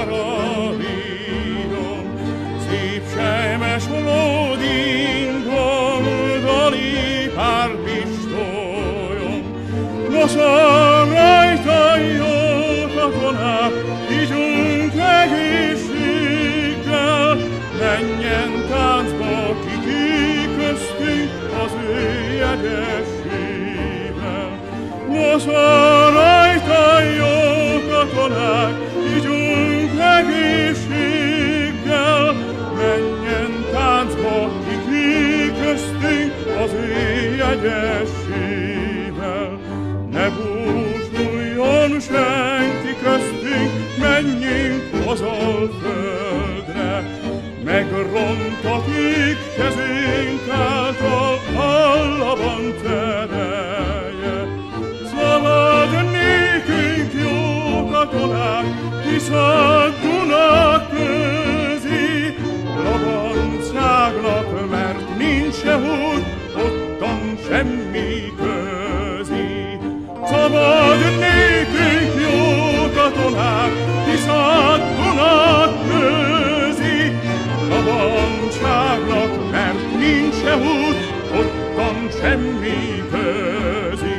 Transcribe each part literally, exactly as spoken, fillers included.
Karolínom, szép sejmes lódinkon, dali pár pistolyom. Nos, a rajta jó katonák, ígyunk egészséggel, menjen táncba kiki köztünk az ő jegyesével. Nos, a rajta jó katonák, ígyunk egészséggel, menjen táncba kiki köztünk az ő jegyesével. Ne búsuljon senki köztünk, menjünk haza földre, megrontatik kezünk által allaban tereje. Szabad nékünk jó katonák, hisz a Duna közi, Lavancágnak, mert nincs se út, ottan semmi közi. Szabad nékünk jó katonák, hisz a Duna közi, Lavancágnak, mert nincs se út, ottan semmi közi.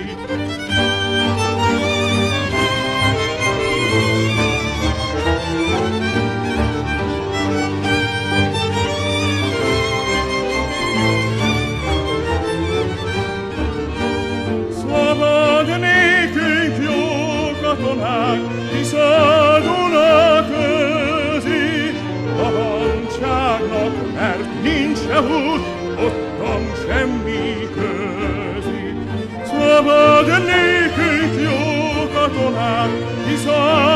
Szabad nékünk jó katonák, hisz a Duna közi, Lavancágnak, mert nincs se út, ottan semmi közi. Szabad nékünk jó katonák, hisz a